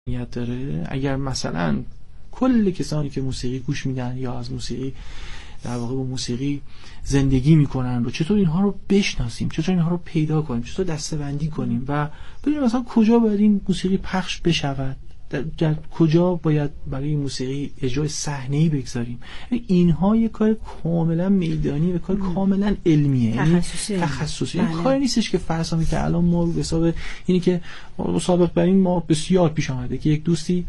نیت داره. اگر مثلا کل کسانی که موسیقی گوش میدن یا از موسیقی در واقع با موسیقی زندگی میکنن رو چطور اینها رو بشناسیم، چطور اینها رو پیدا کنیم، چطور دسته‌بندی کنیم و ببینیم مثلا کجا باید این موسیقی پخش بشود، در کجا باید برای این موسیقی اجرای صحنه‌ای بگذاریم. اینها یک کار کاملا میدانی و کار کاملا علمیه، تخصصی. این کاری نیستش که فرض کنید که الان ما رو به حساب اینی که سابق بر این ما بسیار پیش آمده که یک دوستی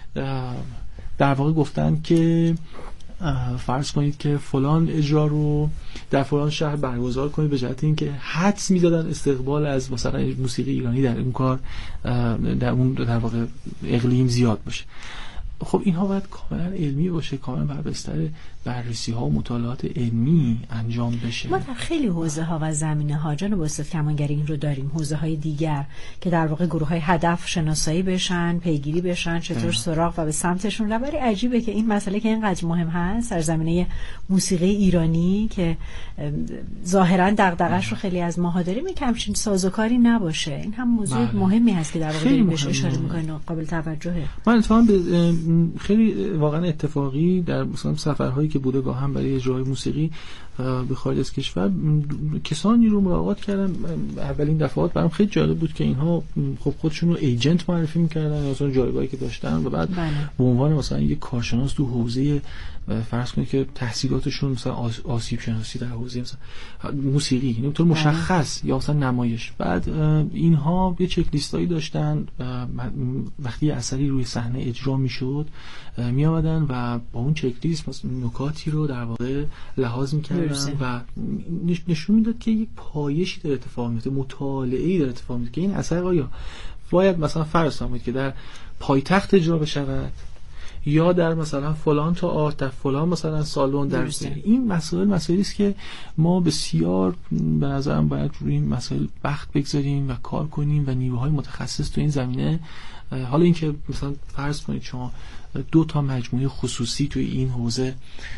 در واقع گفتن که فرض کنید که فلان اجرا رو در فلان شهر برگزار کنید به جهت اینکه حدس می‌زدن استقبال از مثلا موسیقی ایرانی در اون کار در اون در واقع اقلیم زیاد باشه. خب اینها باید کاملا علمی باشه، کاملا بر بستر بررسی‌ها و مطالعات علمی انجام بشه. ما در خیلی حوزه‌ها و زمینه‌ها جناب استاد کمانگری این رو داریم، حوزه‌های دیگر که در واقع گروه‌های هدف شناسایی بشن، پیگیری بشن، چطور سراغ و به سمتشون رو. ولی عجیبه که این مسئله که اینقدر مهم هست در زمینه موسیقی ایرانی که ظاهراً دغدغه‌اش رو خیلی از ماها داریم، این همچین سازوکاری نباشه. این هم موضوع مهمی هست که در واقع داریم بهش اشاره می‌کنیم، قابل توجهه. من اتفاقاً خیلی واقعا اتفاقی در مثلا سفرهایی که بوده با هم برای اجرای موسیقی به خارج از کشور کسانی رو ملاقات کردم. اولین دفعات برام خیلی جالب بود که اینها خب خودشون رو ایجنت معرفی می‌کردن، مثلا جایگاهی که داشتن و بعد به عنوان مثلا یک کارشناس تو حوزه فرض کنید که تحصیلاتشون مثلا آسیب شناسی در حوزه مثلا موسیقی، یعنی طور مشخص یا مثلا نمایش. بعد اینها یه چک لیستایی داشتن، وقتی اثری روی صحنه اجرا میشد می آمدن و با اون چک لیست مثلا نکاتی رو در واقع لحاظ می‌کردن و نشون میداد که یک پایشی در اتفاق میفته، مطالعه‌ای در اتفاق میفته که این اثر آیا باید مثلا فرض کنید که در پایتخت اجرا بشود یا در مثلا فلان تئاتر، در فلان مثلا سالن. در این مسائلی است که ما بسیار به نظرم باید روی این مسائل وقت بگذاریم و کار کنیم و نیروهای متخصص تو این زمینه. حالا اینکه مثلا فرض کنید شما 2 تا مجموعه خصوصی توی این حوزه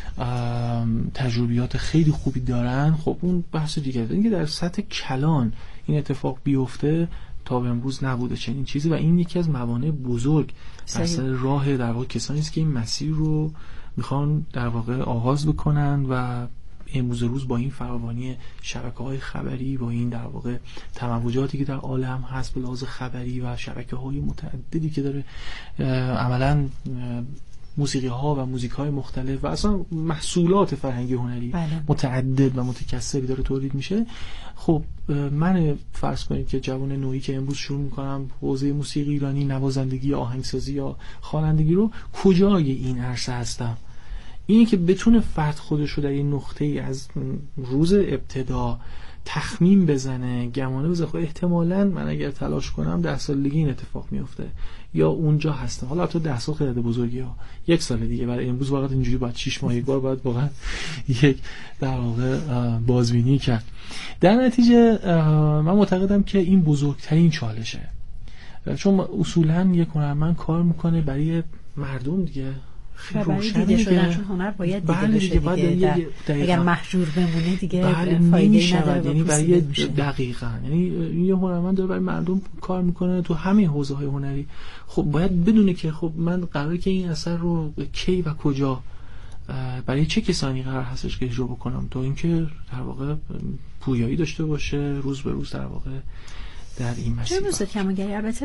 تجربیات خیلی خوبی دارن، خب اون بحث دیگه. اینکه در سطح کلان این اتفاق بیفته تا به امروز نبوده چنین چیزی و این یکی از موانع بزرگ در سر راه در واقع کسانی است که این مسیر رو میخوان در واقع آغاز بکنن و امروز روز با این فراوانی شبکه‌های خبری، با این در واقع تموجاتی که در عالم هست به لحاظ خبری و شبکه‌های متعددی که داره عملاً موسیقی‌ها و موزیک‌های مختلف و اصلا محصولات فرهنگی هنری متعدد و متکثری داره تولید میشه. خب من فرض کنید که جوان نوعی که امروز شروع می‌کنم حوزه موسیقی ایرانی، نوازندگی، آهنگسازی یا خوانندگی رو، کجای این عرصه هستم؟ اینی که بتونه فرد خودش رو در این نقطه‌ای از روز ابتدا تخمین بزنه، گمانه بزنه خب احتمالاً من اگر تلاش کنم 10 سالگی این اتفاق میفته یا اونجا هستم. حالا تو 10 سال خیلی بزرگی ها، 1 سال دیگه برای امروز واقعا اینجوری باید 6 ماه یک بار باید واقعا یک در واقع بازبینی کرد. در نتیجه من معتقدم که این بزرگترین چالشه، چون اصولاً یک هنرمند کار میکنه برای مردم دیگه. برای دیده شدنشون هنر باید دیده بشه دیگه. اگر محجور بمونه دیگه فایده‌ای نداره. یعنی برای دقیقاً یعنی یه هنرمند داره برای مردم کار میکنه تو همه حوزه‌های هنری. خب باید بدونه که خب من قراره که این اثر رو کی و کجا برای چه کسانی قرار هستش که اجرا بکنم تا اینکه در واقع پویایی داشته باشه روز به روز در واقع در این مسیر. چه روزه کمانگری البته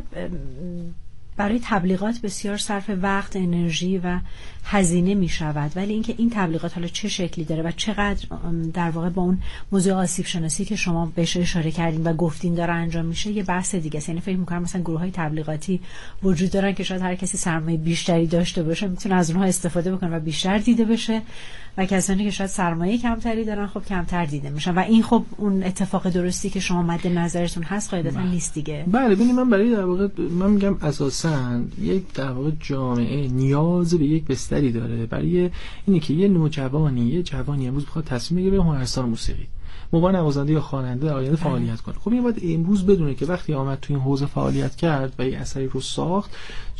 برای تبلیغات بسیار صرف وقت، انرژی و هزینه می شود، ولی اینکه این تبلیغات حالا چه شکلی داره و چقدر در واقع با اون موضوع آسیب شناسی که شما بهش اشاره کردین و گفتین داره انجام میشه یه بحث دیگه است. یعنی فکر می‌کنم مثلا گروه‌های تبلیغاتی وجود دارن که شاید هر کسی سرمایه بیشتری داشته باشه میتونه از اونها استفاده بکنه و بیشتر دیده بشه و کسانی که شاید سرمایه کمتری دارن خب کمتر دیده میشن و این خب اون اتفاق درستی که شما مد نظرتون هست قاعدتاً نیست دیگه. بله ببینید من برای در واقع من میگم اساساً یک در واقع جامعه نیاز به یک بستری داره برای اینی که یه نوجوانی یه جوانی امروز بخواد تصمیم بگیره به هنرستان موسیقی موقع نوازنده یا خواننده در آینده فعالیت کنه. خب این باید امروز بدونه که وقتی آمد تو این حوزه فعالیت کرد و یه اثری رو ساخت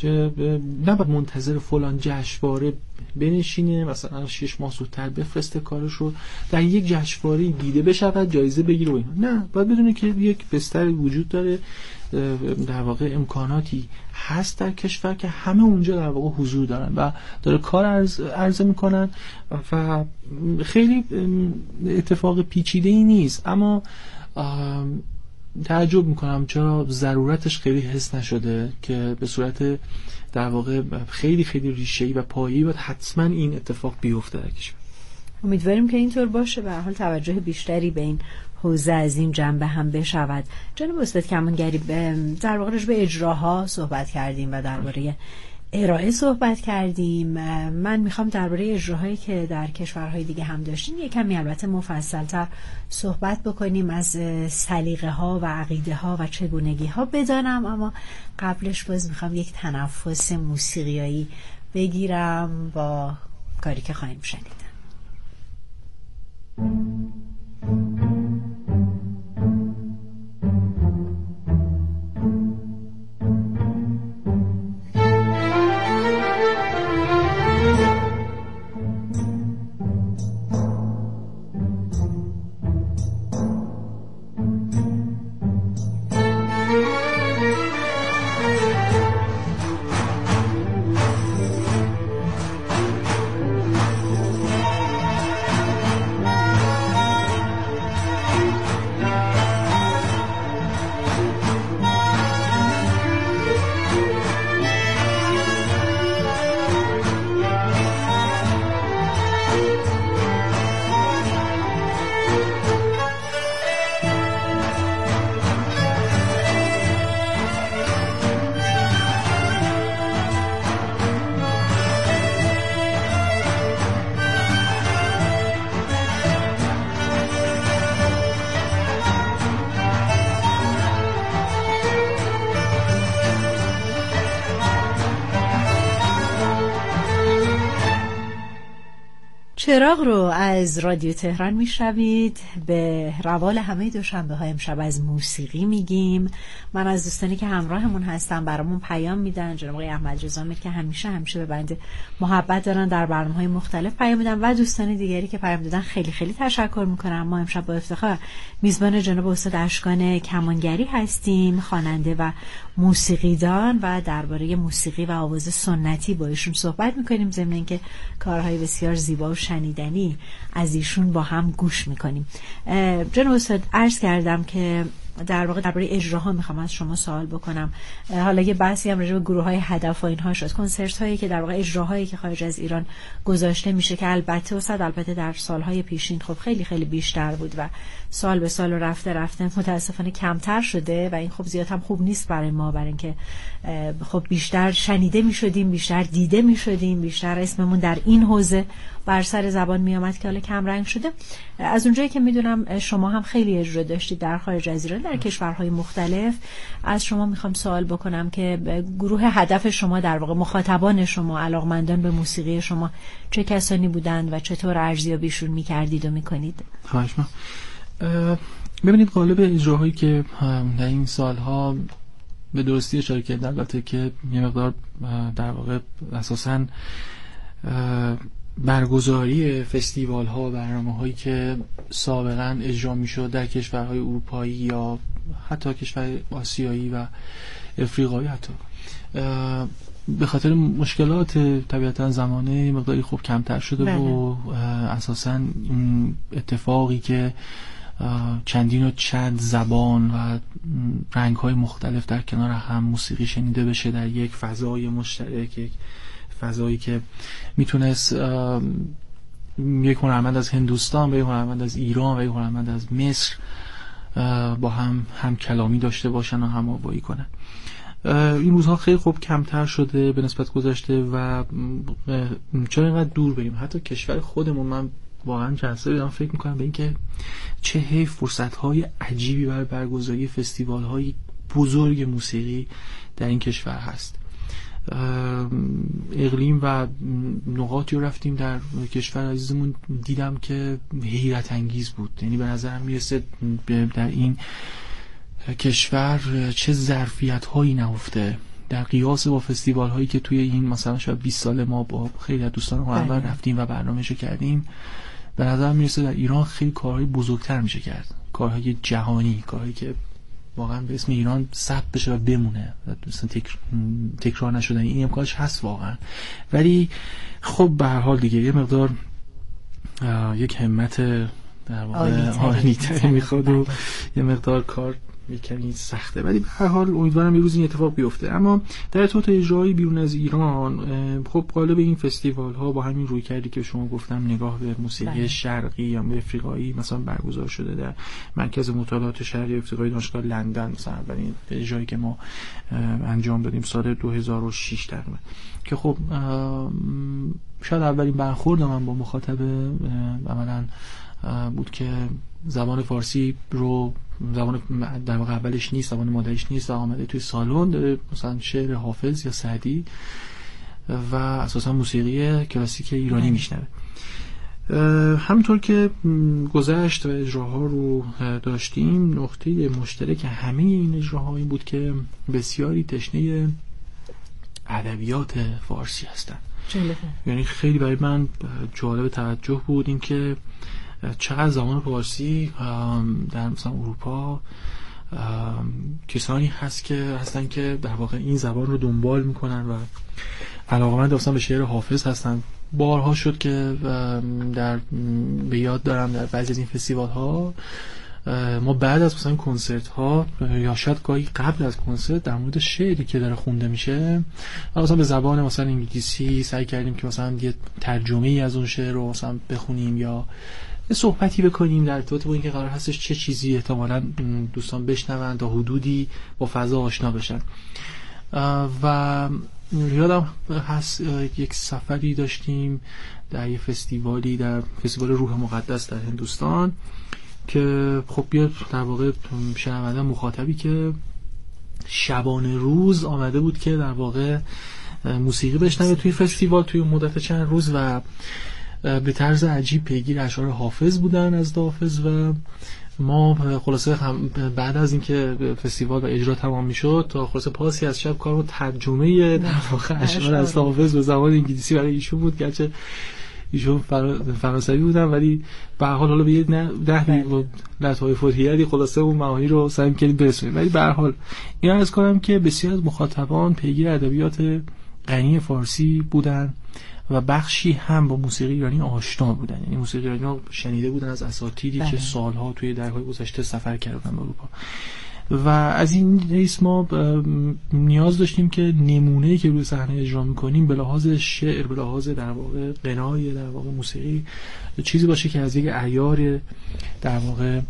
نباید منتظر فلان جشنواره بنشینه مثلا 6 ماه زودتر بفرسته کارش رو در یک جشنواره دیده بشه و جایزه بگیره و اینا. نه، باید بدونه که یک بستر وجود داره در واقع امکاناتی هست در کشور که همه اونجا در واقع حضور دارن و داره کار عرضه میکنن و خیلی اتفاق پیچیده‌ای نیست، اما تعجب میکنم چرا ضرورتش خیلی حس نشده که به صورت در واقع خیلی خیلی ریشه‌ای و پایه‌ای باید حتما این اتفاق بیفته در کشور. امیدواریم که اینطور باشه. به هر حال توجه بیشتری به این حوزه از این جنبه هم بشود. جناب استاد کمانگری، در واقع راجع به اجراها صحبت کردیم و درباره ارائه صحبت کردیم. من میخوام درباره اجراهایی که در کشورهای دیگه هم داشتیم یک کمی البته مفصل‌تر صحبت بکنیم، از سلیقه ها و عقیده ها و چگونگی ها بدانم، اما قبلش باز میخوام یک تنفس موسیقیایی بگیرم با کاری که خواهیم شنیدن. چراغ رو از رادیو تهران میشنوید. به روال همه دوشنبه های امشب از موسیقی میگیم. من از دوستانی که همراهمون هستن برامون پیام میدن، جناب آقای احمد رضا میر که همیشه به بنده محبت دارن، در برنامه‌های مختلف پیام میدن، و دوستان دیگری که پیام دادن خیلی خیلی تشکر میکنم. ما امشب با افتخار میزبان جناب استاد اشکان کمانگری هستیم، خواننده و موسیقیدان، و درباره موسیقی و آواز سنتی با ایشون صحبت میکنیم، ضمن اینکه کارهای بسیار زیبا و شنیدنی از ایشون با هم گوش میکنیم. جناب استاد، عرض کردم که در واقع درباره اجراها میخوام از شما سوال بکنم. حالا یه بحثی هم راجع به گروه‌های هدف و اینها شد، کنسرت هایی که در واقع اجراهایی که خارج از ایران گذاشته میشه، که البته در سالهای پیشین خب خیلی خیلی بیشتر بود و سال به سال رفته متاسفانه کمتر شده، و این خب زیاد هم خوب نیست برای ما، برای اینکه خب بیشتر شنیده میشدیم، بیشتر دیده میشدیم، بیشتر اسممون در این حوزه بر سر زبان میامد که حالا کم رنگ شده. از اونجایی که میدونم شما هم خیلی اجرا داشتید در خارج از ایران در کشورهای مختلف، از شما میخوام سوال بکنم که گروه هدف شما، در واقع مخاطبان شما، علاقمندان به موسیقی شما چه کسانی بودند و چطور ارزیابیشون میکردید و میکنید؟ خواهش می‌کنم. ببینید، غالب اجراهایی که در این سالها به درستی اشاره کردید، البته که یه مقدار در واقع اساساً برگزاری فستیوال ها و برنامه‌هایی که سابقاً اجرا می‌شد در کشورهای اروپایی یا حتی کشور آسیایی و افریقایی، حتی به خاطر مشکلات طبیعتاً زمانه مقداری خوب کمتر شده و اساساً اتفاقی که چندین و چند زبان و رنگ‌های مختلف در کنار هم موسیقی شنیده بشه در یک فضای مشترک، یک فضایی که میتونست یک هنرمند از هندوستان و یک هنرمند از ایران و یک هنرمند از مصر با هم کلامی داشته باشن و هم آوایی کنن، این روزها خیلی خوب کمتر شده به نسبت گذشته. و چرا اینقدر دور بریم؟ حتی کشور خودمون، من واقعا جلسه بیدم فکر میکنم به این که چه حیف فرصت‌های عجیبی برای برگزاری فستیوال‌های بزرگ موسیقی در این کشور هست. اقلیم و نقاطی رو رفتیم در کشور عزیزمون، دیدم که حیرت انگیز بود. یعنی به نظرم میرسه در این کشور چه ظرفیت هایی نهفته در قیاس با فستیوال هایی که توی این مثلا شاید 20 سال ما با خیلی از دوستان هنرمند رفتیم و برنامه‌شو کردیم. به نظرم میرسه در ایران خیلی کارهای بزرگتر میشه کرد، کارهای جهانی، کارهایی که واقعا به اسم ایران ثبت بشه و بمونه، مثلا تکرار نشدن، این امکانش هست واقعا. ولی خب به هر حال دیگه یه مقدار یک همت در واقع عالی‌تری میخواد و یه مقدار کار میکنی سخته، ولی به هر حال امیدوارم یه روز این اتفاق بیفته. اما در ارتباط اجرایی بیرون از ایران، خب قالب این فستیوال ها با همین روی کردی که شما گفتم نگاه به موسیقی شرقی یا افریقایی مثلا برگزار شده در مرکز مطالعات شرقی افریقایی دانشگاه لندن، مثلا اولین اجرایی که ما انجام دادیم سال 2006 تقریبا، که خب شاید اولین برخورد من با مخاطب عملاً بود که زبان فارسی رو زبان در واقع اولش نیست، زبان مادریش نیست و آمده توی سالن داره مثلا شعر حافظ یا سعدی و اساسا موسیقی کلاسیک ایرانی میشنوه. همونطور که گذشت و اجراها رو داشتیم، نقطه مشترک همه این اجراها این بود که بسیاری تشنه ادبیات فارسی هستن. یعنی خیلی برای من جالب توجه بود این که چقدر زبان فارسی در مثلا اروپا کسانی هستن که در واقع این زبان رو دنبال میکنن و علاقه‌مند اصلا به شعر حافظ هستن. بارها شد که به یاد دارم در بعضی از این فستیوال ها ما بعد از مثلا کنسرت ها یا شاید گاهی قبل از کنسرت در مورد شعری که داره خونده میشه مثلا به زبان مثلا انگلیسی سعی کردیم که مثلا یه ترجمه ای از اون شعر رو مثلا بخونیم یا صحبتی بکنیم در ارتباط با اینکه قرار هستش چه چیزی احتمالاً دوستان بشنون تا حدودی با فضا آشنا بشن. و یادم هست یک سفری داشتیم در یه فستیوالی، در فستیوال روح مقدس در هندوستان، که خب بیاد در واقع شنونده مخاطبی که شبانه روز آمده بود که در واقع موسیقی بشنوه توی فستیوال توی مدت چند روز و به طرز عجیب پیگیر اشعار حافظ بودن از حافظ. و ما خلاصه بعد از اینکه فستیوال و اجرا تمام میشد تا خلاصه پاسی از شب کارو ترجمه در واقع اشعار از حافظ به زبان انگلیسی برای ایشون بود، گرچه ایشون فرانسوی بودن، ولی به هر حال به 10 لطایف الحیلی خلاصه اون معانی رو سعی کردیم برسونیم. ولی به هر حال اینا عرض کنم که بسیار از مخاطبان پیگیر ادبیات غنی فارسی بودن و بخشی هم با موسیقی ایرانی آشنا بودن، یعنی موسیقی ایرانی رو شنیده بودن از اساتیدی که سالها توی دهه‌های گذشته سفر کردن به اروپا. و از این حیث ما نیاز داشتیم که نمونه‌ای که روی صحنه اجرا می‌کنیم به لحاظ شعر، به لحاظ در واقع غنای در واقع موسیقی چیزی باشه که از یک عیار در واقع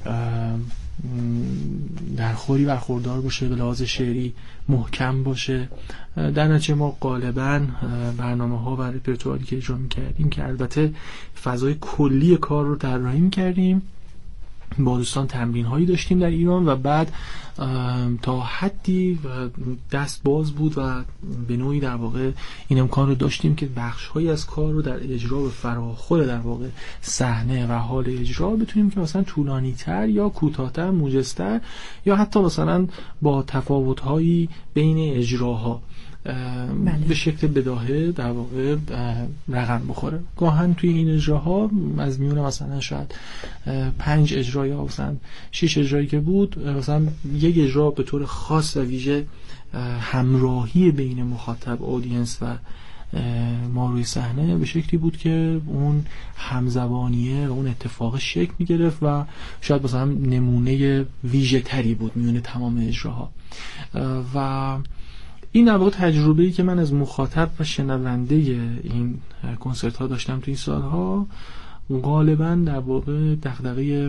درخوری برخوردار باشه، به لحاظ شعری محکم باشه. در نتیجه ما غالباً برنامه‌ها و رپرتواری که اجرا می‌کردیم که البته فضای کلی کار رو طراحی می‌کردیم، با دوستان تمرین‌هایی داشتیم در ایران و بعد تا حدی دست باز بود و به نوعی در واقع این امکان رو داشتیم که بخش‌هایی از کار رو در اجرا به فراخور در واقع صحنه و حال اجرا بتونیم که مثلا طولانی‌تر یا کوتاه‌تر، موجزتر یا حتی مثلا با تفاوت‌هایی بین اجراها به شکل بداهه در واقع رقم بخوره. گاهن توی این اجراها از میونه مثلا شاید 5 اجرا یا مثلا 6 اجرایی که بود، مثلا یک اجرا به طور خاص و ویژه همراهی بین مخاطب، اودینس و ما روی صحنه به شکلی بود که اون همزبانیه و اون اتفاق شکل می گرفت و شاید مثلا نمونه ویژه تری بود میونه تمام اجراها. و این در واقع تجربه‌ای که من از مخاطب و شنونده این کنسرت ها داشتم تو این سالها، غالباً در واقع دغدغه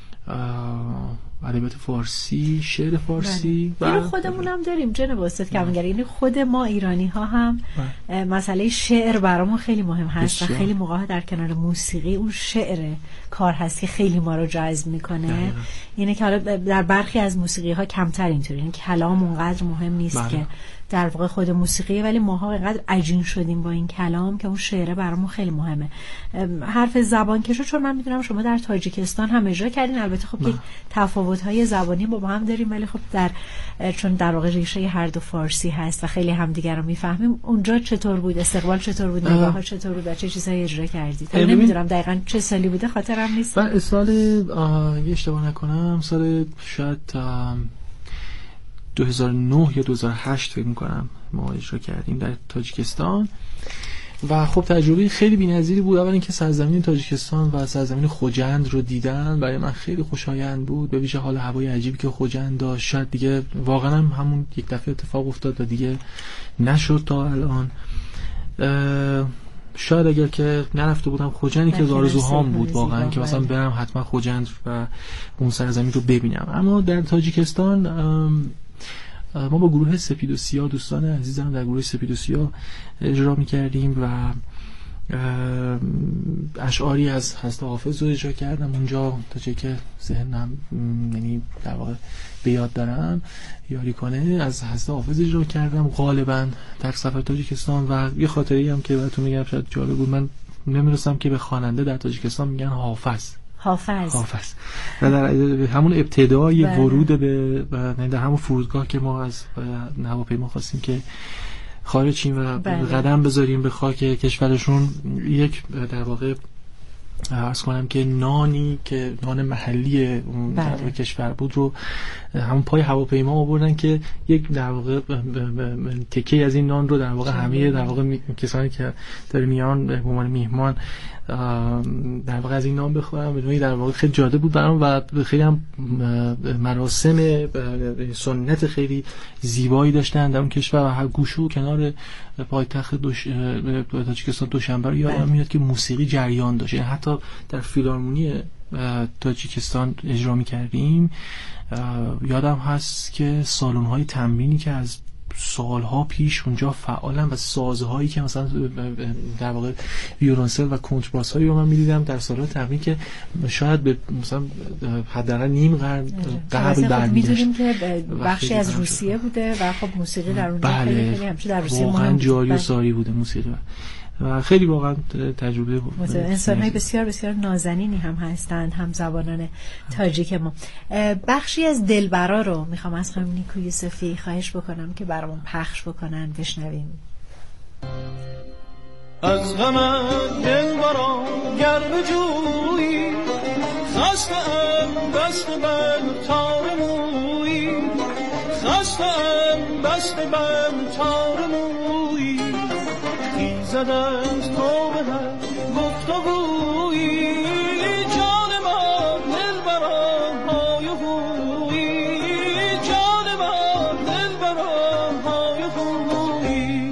ادبیات فارسی، شعر فارسی و خودمون هم داریم جناب استاد کمانگری، یعنی خود ما ایرانی ها هم مسئله شعر برامون خیلی مهم هست و خیلی موقع در کنار موسیقی اون شعر کار هست که خیلی ما رو جذب میکنه. یعنی که حالا در برخی از موسیقی ها کمتر اینطوری، یعنی کلام اونقدر مهم نیست که در واقع خود موسیقی، ولی ماها اینقدر عجین شدیم با این کلام که اون شعره برامون خیلی مهمه. حرف زبان کشو، چون من میدونم شما در تاجیکستان هم اجرا کردین، البته خب یک تفاوت‌های زبانی با هم داریم، ولی خب چون در واقع ریشه هر دو فارسی هست و خیلی همدیگر رو میفهمیم. اونجا چطور بود؟ استقبال چطور بود؟ نگاه‌ها چطور بود؟ چه چیزایی اجرا کردید؟ نمیدونم دقیقاً چه سالی بوده، خاطرم نیست. سال اشتباه نکنم سال شاید 2009 یا 2008 فکر می‌کنم ما اجرا کردیم در تاجیکستان و خب تجربه خیلی بی‌نظیری بود. اول اینکه سرزمین تاجیکستان و سرزمین خوجند رو دیدن برای من خیلی خوشایند بود، به ویژه حال هوای عجیبی که خوجند داشت. شاید دیگه واقعا همون یک دفعه اتفاق افتاد و دیگه نشد تا الان. شاید اگر که نرفته بودم خوجندی که آرزوهام بود واقعا که مثلا برم حتما خوجند و اون سرزمین رو ببینم. اما در تاجیکستان ما با گروه سپید و سیاه، دوستان عزیزم در گروه سپید و سیاه اجرا می‌کردیم و اشعاری از حضرت حافظ رو اجرا کردم اونجا تا چه که ذهنم یعنی در واقع به یاد دارم یاری کنه، از حضرت حافظ اجرا کردم غالبا در سفر تاجیکستان. و یه خاطری هم که براتون میگم شاید جالب بود، من نمی‌دونستم که به خواننده در تاجیکستان میگن حافظ. و در همون ابتدای ورود به در همون فرودگاه که ما از هواپیما خواستیم که خارج شیم و قدم بذاریم به خاک کشورشون، یک در واقع عرض کنم که نانی که نان محلی اون در کشور بود رو همون پای هواپیما آوردن که یک در واقع تکه از این نان رو در واقع همه در واقع کسانی که در میان به عنوان میهمان در واقع از این نان بخورن. بدون در واقع خیلی جالب بود برام و خیلی هم مراسم سنت خیلی زیبایی داشتن در اون کشور. و هر گوشه و کنار پایتخت تاجیکستان دوشنبه رو یادم میاد که موسیقی جریان داشت، یعنی حتی در فیلارمونی تاجیکستان اجرا می‌کردیم. یادم هست که سالن‌های تمرینی که از سالها پیش اونجا فعالن و سازهایی که مثلا در واقع ویولنسل و کنترباس هایی رو من می‌دیدم در سال‌های تمرین که شاید به مثلا حداقل نیم قرن قبل برمی‌گشت. می‌دونیم که بخشی از روسیه بوده و خب موسیقی در اونجا خیلی همیشه در روسیه واقعا جاری و ساری بوده موسیقی و خیلی واقعا تجربه انسان‌های بسیار بسیار نازنینی هم هستند هم زبانان تاجیک ما. بخشی از دلبرا رو میخوام از خانم نیکو یوسفی خواهش بکنم که برامون پخش بکنن، بشنویم. از غم دلبرا گر بجویی، خسته‌ام بسته بر تار مویی، خسته‌ام بسته بر تار مویی، خیزد از تو به هر گفتگویی، جان ما دلبرا های هویی، جان ما دلبرا های هویی.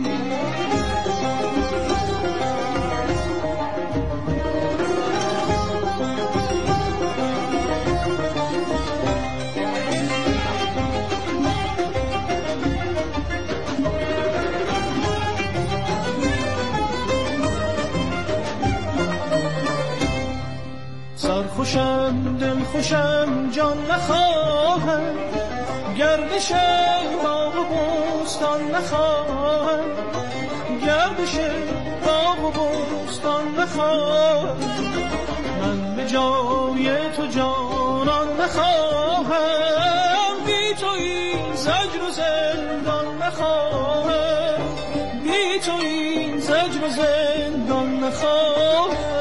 سرخوشم دلخوشم جان نخواهم، گردش باغ و بوستان نخواهم، گردش باغ و بوستان نخواهم، من به جای تو جانان نخواهم، بی تو این زجر و زندان نخواهم، بی تو این زجر و زندان نخواهم.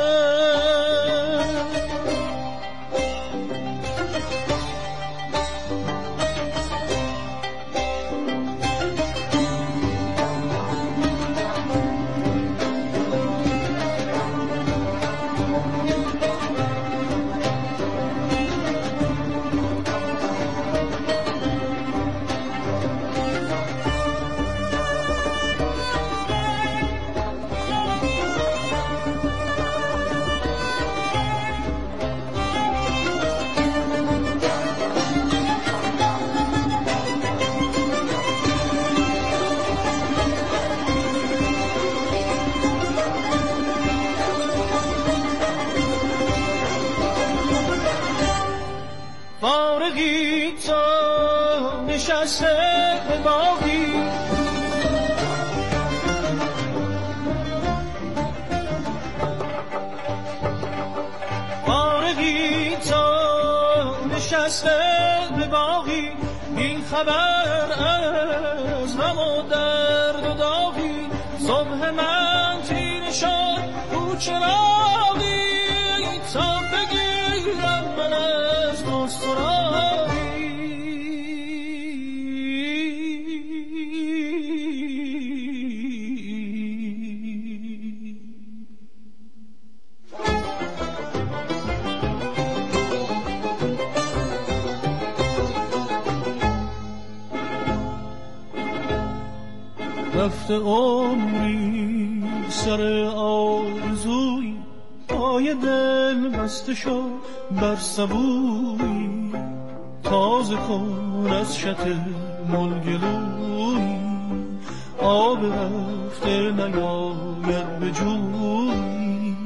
فارغی تو نشسته به باغی، فارغی تو نشسته به باغی، بی خبر از غم و درد و داغی، صبح من تیره شد او چراغی، تا بگیرم من از تو سراغی. رفته عمری سر آرزوی، پای دل بسته شو بر سبوی، تازه کن از شط ملگلوی، آب رفته نیاید به جوی.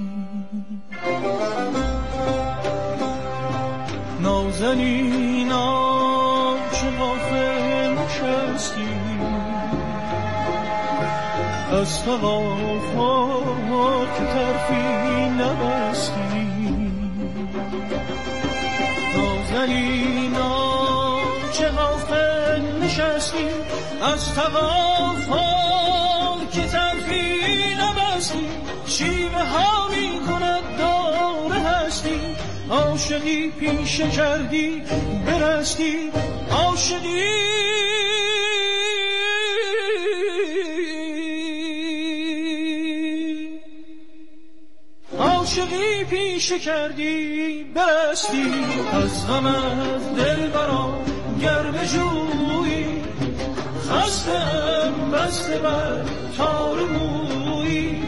نازنینا چه غافل نشستی، از تغافل که طرفی نبستی. نازنینا چه غافل نشستی، از تغافل که طرفی نبستی. شیوه ها می کند دور هستی، عاشقی پیشه کردی برستی. عاشقی پیشه کردی برستی، از غمت دل برا گر بجویی. خستم بسته بر تار مویی،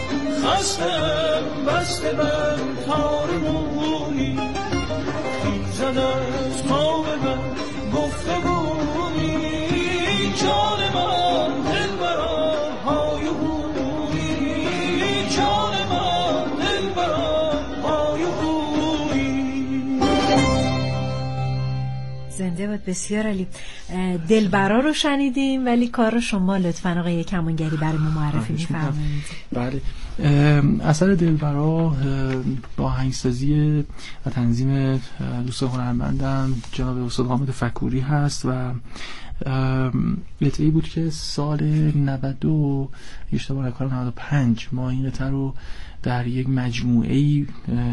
خستم بسته بر تار مویی. خیزد از ما به من گفتگویی، جان من دل برا های هویی، جان من دل برا های هویی. زنده بود. بسیار عالی. دلبرا رو شنیدیم، ولی کار رو شما لطفاً آقای کمانگری برای ما معرفی می‌فرمایید. بله، اثر دلبرا با آهنگسازی و تنظیم دوست هنرمندم جناب استاد حامد فکوری هست و قطعه‌ای بود که سال 92 اشتباه نکنم 95 ما این قطعه رو در یک مجموعه‌ای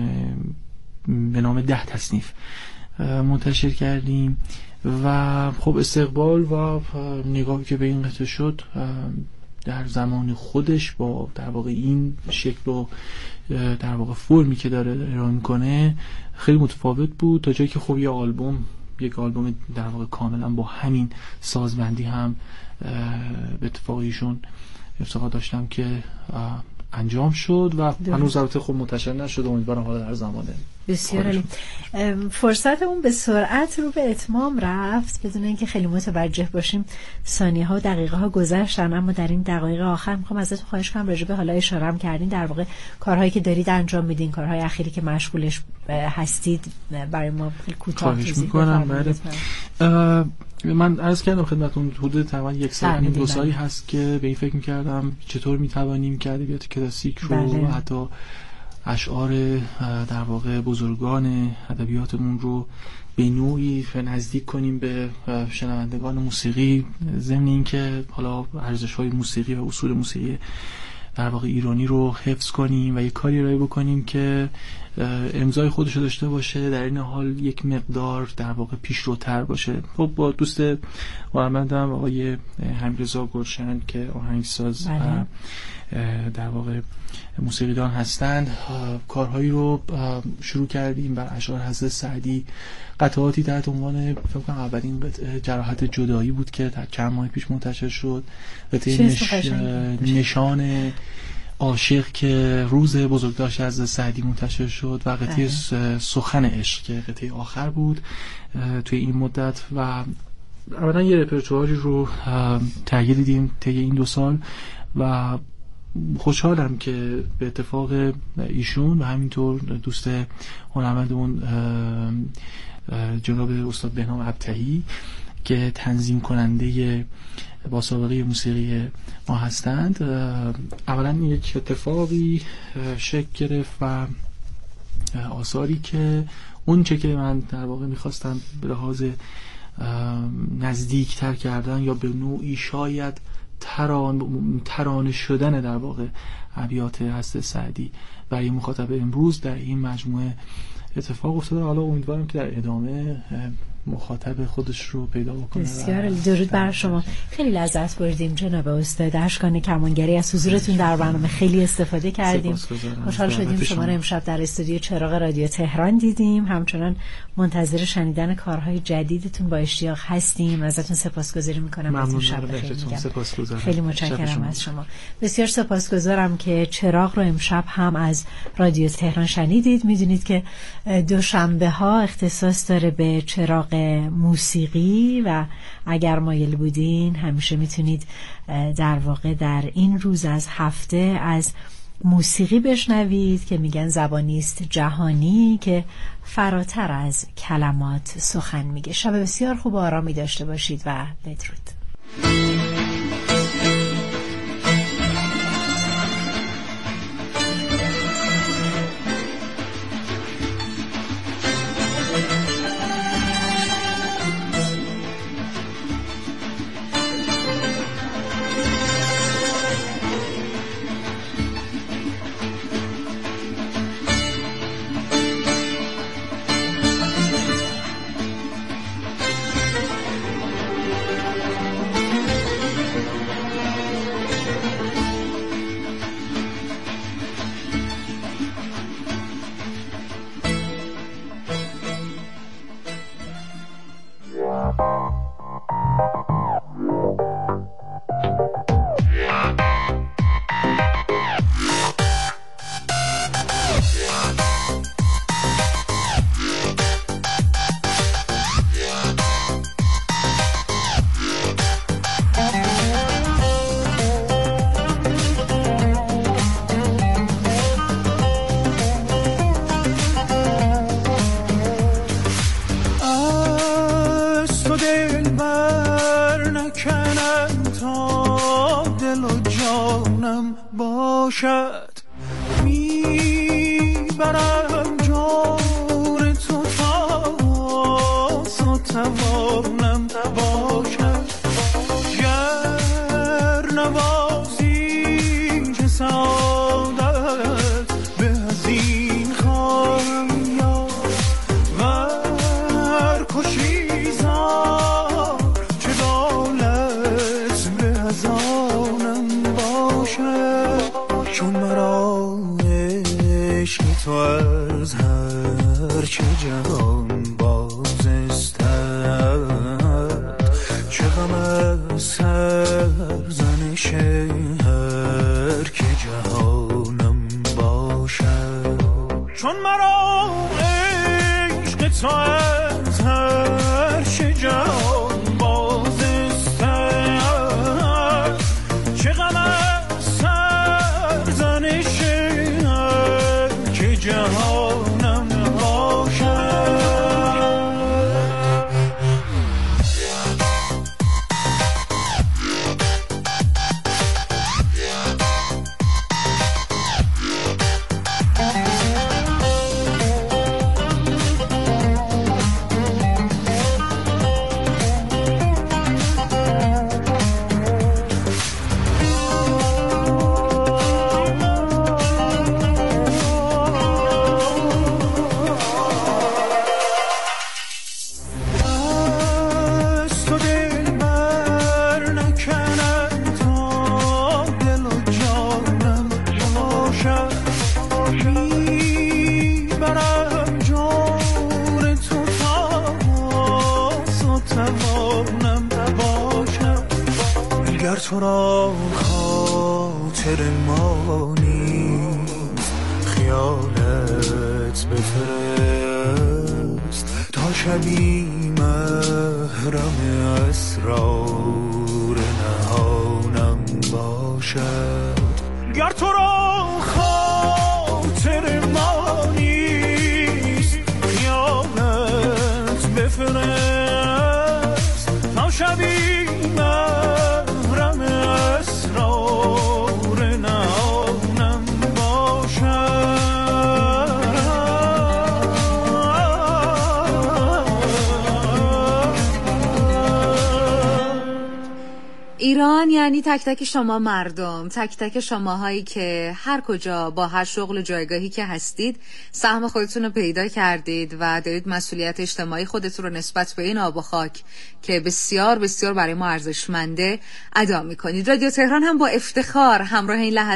به نام 10 تصنیف منتشر کردیم و خب استقبال و نگاهی که به این قطعه شد در زمان خودش با در واقع این شکل و در واقع فرمی که داره ارائه میکنه خیلی متفاوت بود، تا جایی که خب یک آلبوم در واقع کاملا با همین سازبندی هم به اتفاق ایشون افتخار داشتم که انجام شد و هنوز البته خب منتشر نشد. امیدوارم حالا در زمان بسیار عالی. فرصتمون به سرعت رو به اتمام رفت بدون اینکه خیلی متوجه باشیم. ثانیه ها و دقیقه ها گذشتن، اما در این دقایق آخر میخوام ازتون خواهش کنم راجع به حالا اشاره هم کردین در واقع کارهایی که دارید انجام میدین، کارهای اخیری که مشغولش هستید برای ما خیلی کوتاه توضیح بفرمایید. من عرض کردم خدمتتون حدود تقریبا 1 سال 2 سالی هست که به این فکر می‌کردم چطور می‌توانیم که ادبیات کلاسیک رو و حتی اشعار در واقع بزرگان ادبیاتمون رو به نوعی نزدیک کنیم به شنوندگان موسیقی، ضمن اینکه حالا ارزش‌های موسیقی و اصول موسیقی در واقع ایرانی رو حفظ کنیم و یک کاری ارائه بکنیم که امضای خودش رو داشته باشه، در این حال یک مقدار در واقع پیشروتر باشه. خب با دوست هنرمندم آقای حمیدرضا گلشن که آهنگساز و در واقع موسیقیدان هستند کارهایی رو شروع کردیم بر اشعار حضرت سعدی. قطعاتی تحت عنوان فکر کنم اولین جراحت جدایی بود که در چند ماه پیش منتشر شد، نشان عاشق که روز بزرگداشت حضرت سعدی منتشر شد و قطعه سخن عشق که قطعه آخر بود توی این مدت و اولا یه رپرتواری رو تغییر دیدیم طی این 2 سال و خوشحالم که به اتفاق ایشون و همینطور دوست هنرمندمون جناب استاد بهنام ابطحی که تنظیم کننده با سابقه موسیقی ما هستند اولا یک اتفاقی شکل گرفت و آثاری که اون چه که من در واقع میخواستم به لحاظ نزدیکتر کردن یا به نوعی شاید ترانه شدن در واقع ابیات حضرت سعدی برای مخاطب امروز در این مجموعه اتفاق افتاده. حالا امیدوارم که در ادامه مخاطب خودش رو پیدا بکنه. بسیار درود بر شما. خیلی لذت بردیم جناب استاد اشکان کمانگری، از حضورتون در برنامه خیلی استفاده کردیم. خوشحال شدیم شما رو امشب در استودیو چراغ رادیو تهران دیدیم. همچنان منتظر شنیدن کارهای جدیدتون با اشتیاق هستیم. ازتون سپاسگزاری میکنم. ممنون. شب بخیر. خیلی متشکرم از شما. بسیار سپاسگزارم که چراغ رو امشب هم از رادیو تهران شنیدید. میدونید که دوشنبه ها اختصاص داره به چراغ موسیقی و اگر مایل بودین همیشه میتونید در واقع در این روز از هفته از موسیقی بشنوید که میگن زبانی است جهانی که فراتر از کلمات سخن میگه. شب بسیار خوب و آرامی داشته باشید و بدرود. میبرم جان تو تا توانم باشد گر نوازی که سعادت به از این خواهم یافت ور کشی زار چه دولت به از آنم باشد چون مرا عشق تو از هر چه جهان باز استد چه غم از سرزنش هر که جهانم باشد چون مرا عشق تو از هر چه جهان باز استد چه غم از سرزنش هر که جهانم باشد تو را خاطر ما نیست خیالت بفرست تا شبی محرم اسرار نهانم باشد گر تو را خاطر ما نیست خیالت بفرست تا شبی ایران یعنی تک تک شما مردم، تک تک شماهایی که هر کجا با هر شغل جایگاهی که هستید سهم خودتون رو پیدا کردید و دارید مسئولیت اجتماعی خودتون رو نسبت به این آب و خاک که بسیار بسیار برای ما ارزشمنده ادا می‌کنید. رادیو تهران هم با افتخار همراه این لحظه